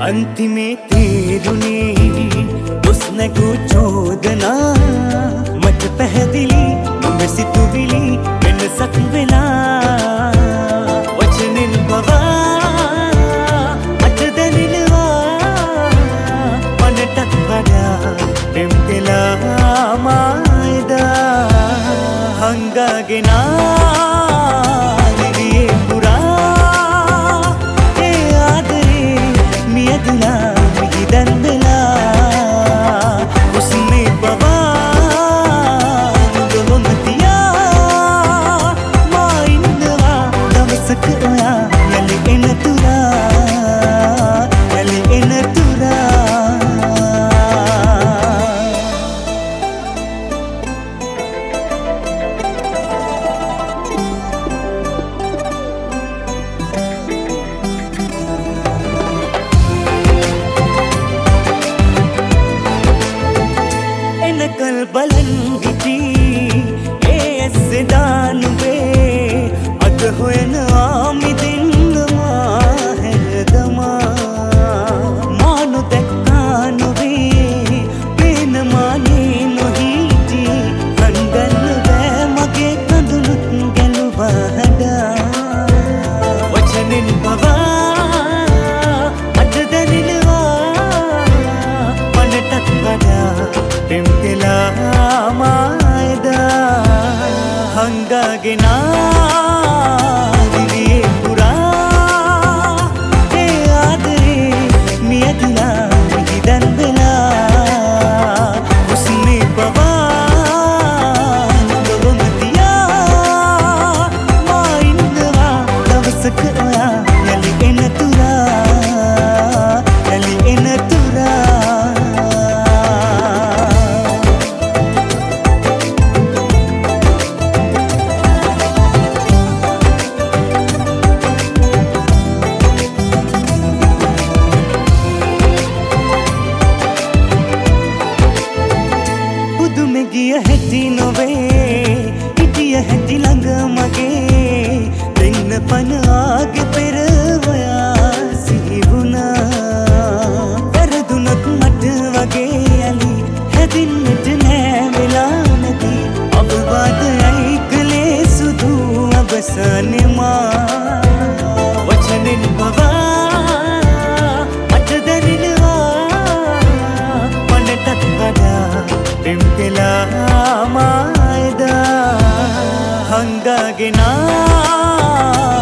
अंतिमे तेरुने उसनकु चोदना मत पहदिली सितुविली වෙනසක් වෙලා වචනෙන් පවා අත දැනෙනවා මනටත් වඩා පෙම්තෙලා මායදා හංගගෙන නිවියේ පුරා ඒ ආදරේ මියදුනා මිහිදන් වෙලා උස්නේ පවා कल बलन गिटी ऐसे दानुबे अद हुए नामी दिन माहदमा मानु तक्कानुबे पेन माने नोहीटी हंगन बे मगे कंदुनुत गेलु बहदा वचनिन पवा अद दनिलवा मनटत वडा පෙම්තෙලා මායදා හංගගෙන දිවියේ පුරා ඒ ආදරේ මියදුනා මිහිදන් වෙලා උස්නේ පවා නුඹම තියා මා ඉන්නවා දවසක ඔයා යලි එන තුරා යලි එන තුරා ගිය හැටි නොවේ හිටිය හැටි ළඟ මගේ දෙන්න පන ආගේ පෙර ඔයා සිහි වුණා වැරදුනත් මට වගේ යලි හැදින්නට නෑ වෙලා නැති අපවාදයයි කලේ සුදු අවසානෙමා වචනෙන් පවා මට දැනෙනවා මනටත් වඩා පෙම්තෙලා මායදා හංගගෙන